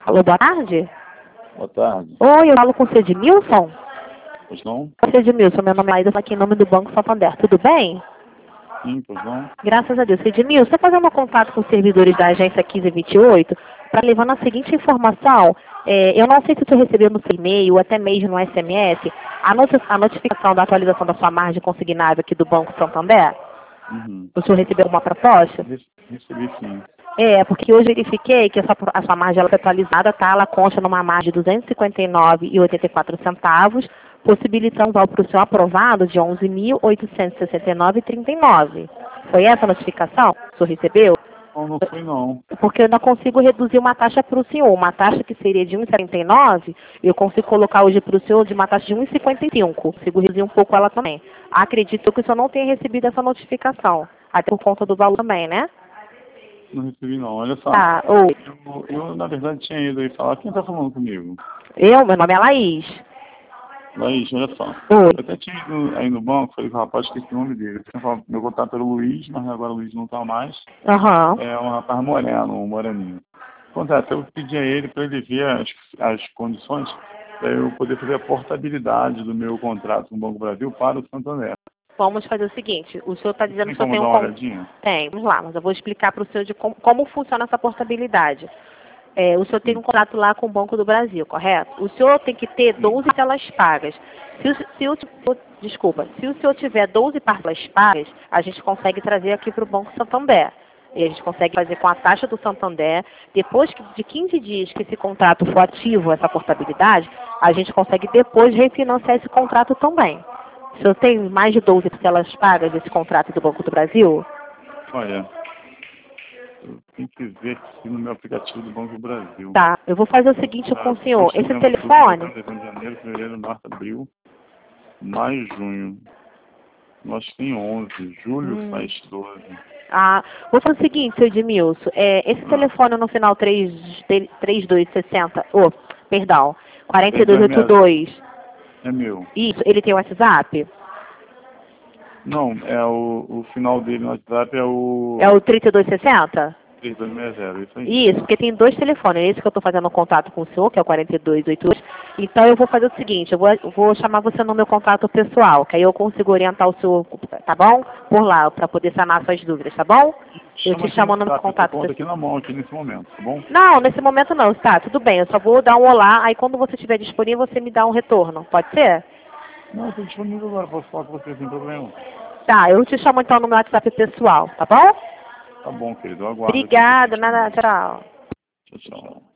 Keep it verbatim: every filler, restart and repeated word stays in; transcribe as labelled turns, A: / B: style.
A: Alô, boa tarde.
B: Boa tarde.
A: Oi, eu falo com o seu Edmilson?
B: Pois não?
A: Seu Edmilson, meu nome é Laída, estou aqui em nome do Banco Santander. Tudo bem?
B: Sim, pois não?
A: Graças a Deus. Edmilson, estou fazendo um contato com os servidores da agência quinze vinte e oito para levar a seguinte informação. É, eu não sei se você recebeu no seu e-mail ou até mesmo no S M S a, noti a notificação da atualização da sua margem consignável aqui do Banco Santander.
B: Uhum.
A: O senhor recebeu uma proposta?
B: Rece- Recebi sim.
A: É, porque hoje eu verifiquei que essa, a sua margem ela foi atualizada, tá? Ela consta numa margem de duzentos e cinquenta e nove reais e oitenta e quatro centavos, possibilitando para o senhor aprovado de onze mil oitocentos e sessenta e nove reais e trinta e nove. Foi essa a notificação que o senhor recebeu?
B: Não, não foi não.
A: Porque eu ainda consigo reduzir uma taxa para o senhor. Uma taxa que seria de um vírgula setenta e nove, eu consigo colocar hoje para o senhor de uma taxa de um vírgula cinquenta e cinco. Consigo reduzir um pouco ela também. Acredito que o senhor não tenha recebido essa notificação. Até por conta do valor também, né?
B: Não recebi não. Olha só.
A: Tá, ou
B: Eu, eu, na verdade, tinha ido aí falar. Quem tá falando comigo?
A: eu, meu nome é Laís.
B: Laís, olha só.
A: Oi.
B: Eu até tinha ido aí no banco, falei com o rapaz, esqueci o nome dele. Tinha falado, meu contato era o Luiz, mas agora o Luiz não tá mais.
A: Aham.
B: É um rapaz moreno, um moreninho. Contato, eu pedi a ele para ele ver as, as condições para eu poder fazer a portabilidade do meu contrato com o Banco do Brasil para o Santander.
A: Vamos fazer o seguinte, o senhor está dizendo
B: Tem
A: que o senhor
B: como
A: tem
B: dar
A: um...
B: uma
A: con-
B: olhadinha?
A: Tem, vamos lá, mas eu vou explicar para o senhor de como, como funciona essa portabilidade. É, o senhor tem um contrato lá com o Banco do Brasil, correto? O senhor tem que ter doze parcelas pagas. Se o, se o, desculpa, se o senhor tiver doze parcelas pagas, a gente consegue trazer aqui para o Banco Santander. E a gente consegue fazer com a taxa do Santander. Depois que- de quinze dias que esse contrato for ativo, essa portabilidade, a gente consegue depois refinanciar esse contrato também. O senhor tem mais de doze parcelas pagas desse contrato do Banco do Brasil?
B: Olha, eu tenho que ver aqui no meu aplicativo do Banco do Brasil.
A: Tá, eu vou fazer o seguinte
B: Ah,
A: com o senhor.
B: poxa,
A: Esse
B: lembro tudo,
A: telefone...
B: novembro, janeiro, fevereiro, março, abril, maio, junho. Nós tem onze, julho
A: Hum.
B: faz doze.
A: Ah, vou fazer o seguinte, seu Edmilson. É, esse
B: Ah,
A: telefone no final três dois seis zero, oh, perdão, quatro dois
B: três dois
A: oito
B: seis
A: dois.
B: é meu.
A: Isso, ele tem WhatsApp?
B: Não, é o, o final dele no WhatsApp é o
A: É o trinta e dois sessenta?
B: três dois seis zero, isso aí.
A: Isso, porque tem dois telefones. Esse que eu estou fazendo contato com o senhor, que é o quatro dois oito dois. Então eu vou fazer o seguinte, eu vou, eu vou chamar você no meu contato pessoal, que aí eu consigo orientar o senhor, tá bom? Por lá, para poder sanar suas dúvidas, tá bom? Eu te
B: Chama aqui
A: chamo no meu
B: WhatsApp, eu tô
A: contato
B: com
A: pessoal.
B: aqui na mão, aqui nesse momento, tá bom?
A: Não, nesse momento não, tá, tudo bem. Eu só vou dar um olá, aí quando você estiver disponível, você me dá um retorno. Pode ser?
B: Não, eu tô disponível agora, posso falar com você sem problema.
A: Tá, eu te chamo então no meu WhatsApp pessoal, tá bom?
B: Tá bom, querido, eu aguardo aqui.
A: Obrigada, nada, tchau.
B: Tchau, tchau.